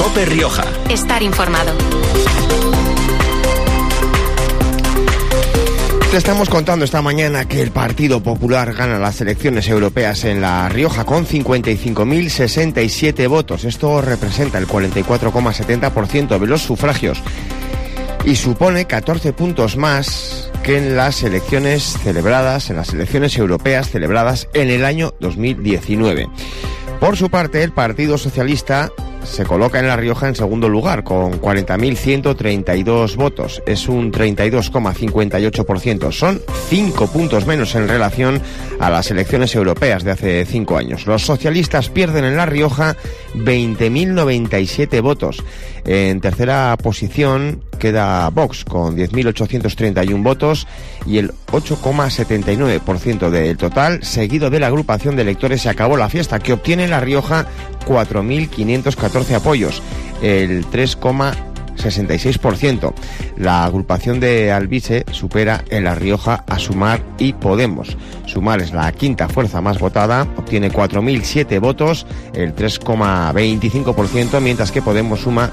COPE Rioja. Estar informado. Te estamos contando esta mañana que el Partido Popular gana las elecciones europeas en La Rioja con 55.067 votos. Esto representa el 44,70% de los sufragios y supone 14 puntos más que en las elecciones europeas celebradas en el año 2019. Por su parte, el Partido Socialista se coloca en La Rioja en segundo lugar con 40.132 votos. Es un 32,58%. Son 5 puntos menos en relación a las elecciones europeas de hace 5 años. Los socialistas pierden en La Rioja 20.097 votos. En tercera posición queda Vox con 10.831 votos y el 8,79% del total, seguido de la agrupación de electores Se Acabó la Fiesta, que obtiene en La Rioja 4.514 apoyos, el 3,66%. La agrupación de Albiche supera en La Rioja a Sumar y Podemos. Sumar es la quinta fuerza más votada, obtiene 4.007 votos, el 3,25%, mientras que Podemos suma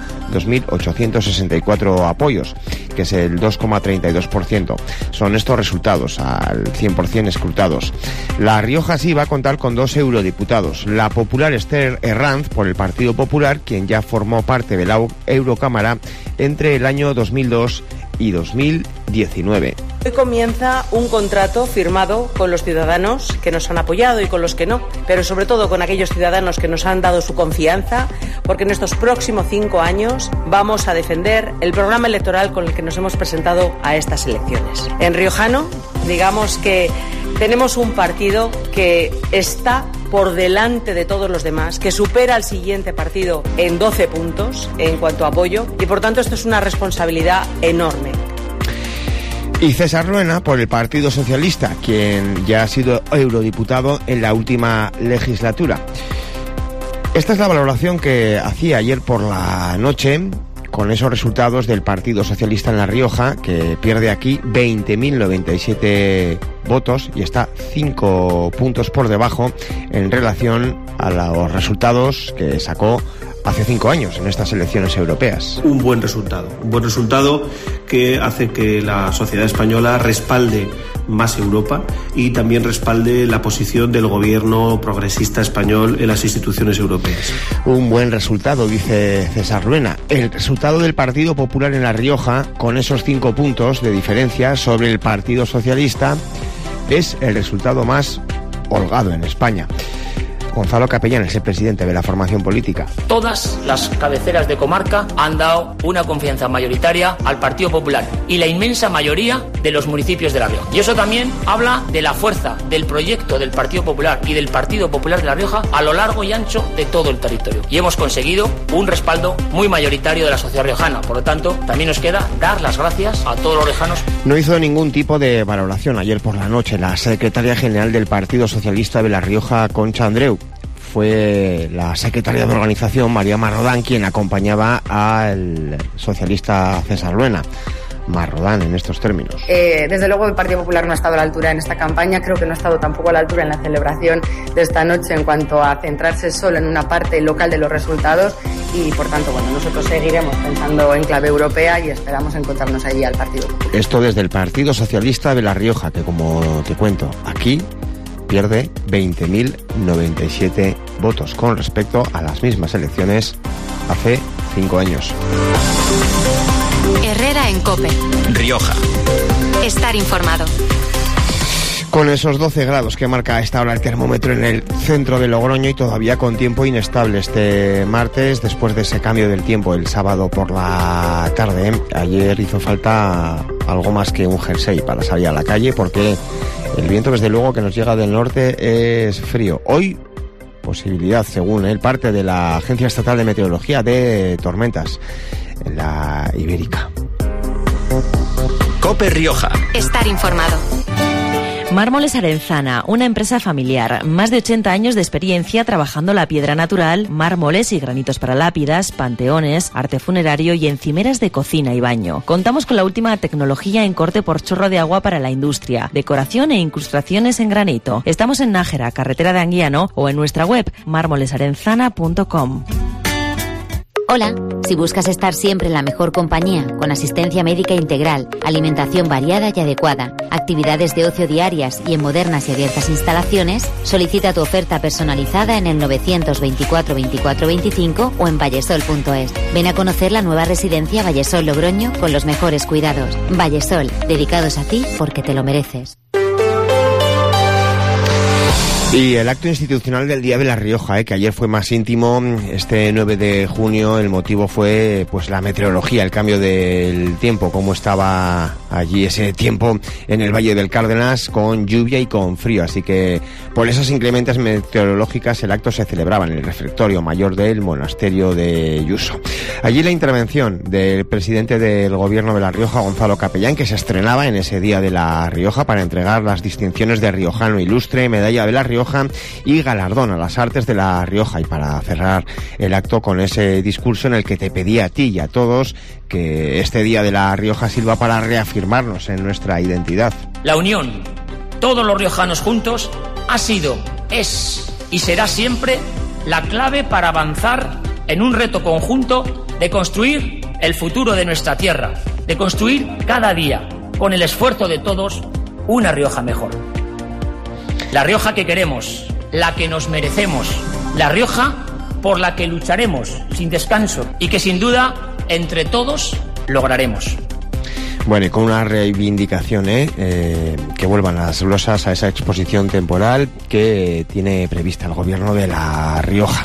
2.864 apoyos, que es el 2,32%. Son estos resultados al 100% escrutados. La Rioja sí va a contar con 2 eurodiputados. La popular Esther Herranz, por el Partido Popular, quien ya formó parte de la Eurocámara entre el año 2002 y 2019. Hoy comienza un contrato firmado con los ciudadanos que nos han apoyado y con los que no, pero sobre todo con aquellos ciudadanos que nos han dado su confianza, porque en estos próximos 5 años vamos a defender el programa electoral con el que nos hemos presentado a estas elecciones. En riojano, digamos que tenemos un partido que está por delante de todos los demás, que supera al siguiente partido en 12 puntos en cuanto a apoyo, y por tanto esto es una responsabilidad enorme. Y César Ruena, por el Partido Socialista, quien ya ha sido eurodiputado en la última legislatura. Esta es la valoración que hacía ayer por la noche con esos resultados del Partido Socialista en La Rioja, que pierde aquí 20.097 votos y está 5 puntos por debajo en relación a los resultados que sacó hace 5 años en estas elecciones europeas. Un buen resultado que hace que la sociedad española respalde más Europa y también respalde la posición del gobierno progresista español en las instituciones europeas. Un buen resultado, dice César Ruena. El resultado del Partido Popular en La Rioja, con esos 5 puntos de diferencia sobre el Partido Socialista, es el resultado más holgado en España. Gonzalo Capellán es el presidente de la formación política. Todas las cabeceras de comarca han dado una confianza mayoritaria al Partido Popular y la inmensa mayoría de los municipios de La Rioja. Y eso también habla de la fuerza del proyecto del Partido Popular y del Partido Popular de La Rioja a lo largo y ancho de todo el territorio. Y hemos conseguido un respaldo muy mayoritario de la sociedad riojana. Por lo tanto, también nos queda dar las gracias a todos los riojanos. No hizo ningún tipo de valoración ayer por la noche la secretaria general del Partido Socialista de La Rioja, Concha Andreu. Fue la secretaria de organización, María Marrodán, quien acompañaba al socialista César Ruena. Marrodán, en estos términos. Desde luego el Partido Popular no ha estado a la altura en esta campaña, creo que no ha estado tampoco a la altura en la celebración de esta noche en cuanto a centrarse solo en una parte local de los resultados y por tanto, bueno, nosotros seguiremos pensando en clave europea y esperamos encontrarnos allí al Partido Popular. Esto desde el Partido Socialista de La Rioja, que como te cuento, aquí pierde 20.097 votos con respecto a las mismas elecciones hace 5 años. Herrera en COPE. Rioja. Estar informado. Con esos 12 grados que marca a esta hora el termómetro en el centro de Logroño y todavía con tiempo inestable este martes, después de ese cambio del tiempo el sábado por la tarde. Ayer hizo falta algo más que un jersey para salir a la calle porque el viento, desde luego, que nos llega del norte es frío. Hoy, posibilidad, según el parte de la Agencia Estatal de Meteorología, de tormentas en la Ibérica. COPE Rioja. Estar informado. Mármoles Arenzana, una empresa familiar, más de 80 años de experiencia trabajando la piedra natural, mármoles y granitos para lápidas, panteones, arte funerario y encimeras de cocina y baño. Contamos con la última tecnología en corte por chorro de agua para la industria, decoración e incrustaciones en granito. Estamos en Nájera, carretera de Anguiano, o en nuestra web mármolesarenzana.com. Hola, si buscas estar siempre en la mejor compañía, con asistencia médica integral, alimentación variada y adecuada, actividades de ocio diarias y en modernas y abiertas instalaciones, solicita tu oferta personalizada en el 924 24 25 o en vallesol.es. Ven a conocer la nueva residencia Vallesol Logroño con los mejores cuidados. Vallesol, dedicados a ti porque te lo mereces. Y el acto institucional del Día de La Rioja, que ayer fue más íntimo, este 9 de junio, el motivo fue pues la meteorología, el cambio del tiempo, cómo estaba allí ese tiempo en el Valle del Cárdenas, con lluvia y con frío. Así que por esas inclemencias meteorológicas el acto se celebraba en el refectorio mayor del monasterio de Yuso. Allí la intervención del presidente del Gobierno de La Rioja, Gonzalo Capellán, que se estrenaba en ese Día de La Rioja para entregar las distinciones de riojano ilustre, medalla de La Rioja y galardón a las artes de La Rioja, y para cerrar el acto con ese discurso en el que te pedía a ti y a todos que este Día de La Rioja sirva para reafirmarnos en nuestra identidad. La unión, todos los riojanos juntos, ha sido, es y será siempre la clave para avanzar en un reto conjunto de construir el futuro de nuestra tierra, de construir cada día, con el esfuerzo de todos, una Rioja mejor. La Rioja que queremos, la que nos merecemos, la Rioja por la que lucharemos sin descanso y que sin duda entre todos lograremos. Bueno, y con una reivindicación, que vuelvan las glosas a esa exposición temporal que tiene prevista el Gobierno de La Rioja.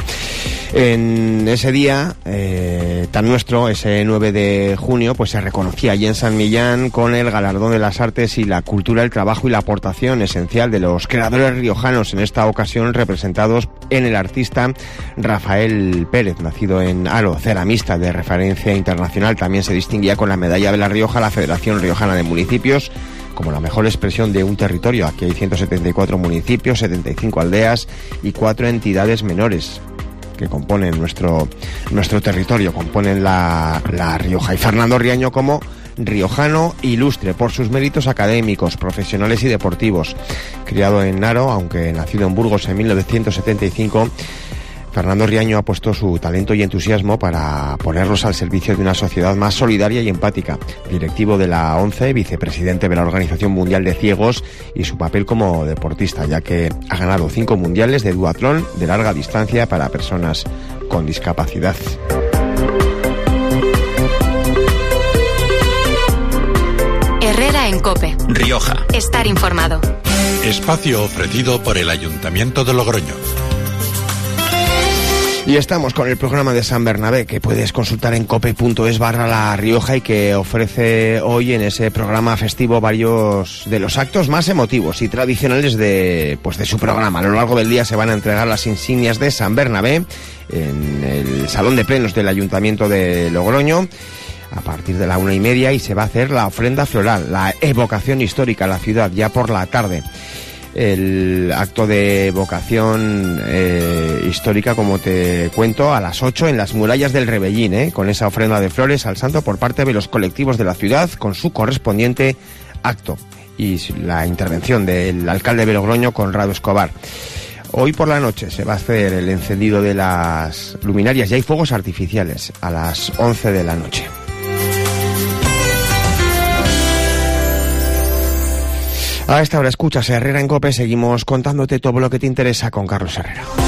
En ese día tan nuestro, ese 9 de junio, pues se reconocía allí en San Millán con el galardón de las artes y la cultura, el trabajo y la aportación esencial de los creadores riojanos, en esta ocasión representados en el artista Rafael Pérez, nacido en Aro, ceramista de referencia internacional. También se distinguía con la medalla de La Rioja la Federación Riojana de Municipios como la mejor expresión de un territorio. Aquí hay 174 municipios, 75 aldeas y 4 entidades menores que componen nuestro territorio, componen la Rioja. Y Fernando Riaño como riojano ilustre por sus méritos académicos, profesionales y deportivos. Criado en Haro, aunque nacido en Burgos en 1975, Fernando Riaño ha puesto su talento y entusiasmo para ponerlos al servicio de una sociedad más solidaria y empática. Directivo de la ONCE, vicepresidente de la Organización Mundial de Ciegos, y su papel como deportista, ya que ha ganado 5 mundiales de duatlón de larga distancia para personas con discapacidad. Herrera en COPE. Rioja. Estar informado. Espacio ofrecido por el Ayuntamiento de Logroño. Y estamos con el programa de San Bernabé, que puedes consultar en cope.es/La Rioja, y que ofrece hoy en ese programa festivo varios de los actos más emotivos y tradicionales de su programa. A lo largo del día se van a entregar las insignias de San Bernabé en el Salón de Plenos del Ayuntamiento de Logroño a partir de la 1:30, y se va a hacer la ofrenda floral, la evocación histórica a la ciudad ya por la tarde. El acto de evocación histórica, como te cuento, a las 8 en las murallas del Rebellín, con esa ofrenda de flores al santo por parte de los colectivos de la ciudad, con su correspondiente acto y la intervención del alcalde de Logroño, Conrado Escobar. Hoy por la noche se va a hacer el encendido de las luminarias y hay fuegos artificiales a las 11 de la noche. A esta hora escuchas Herrera en COPE, seguimos contándote todo lo que te interesa con Carlos Herrera.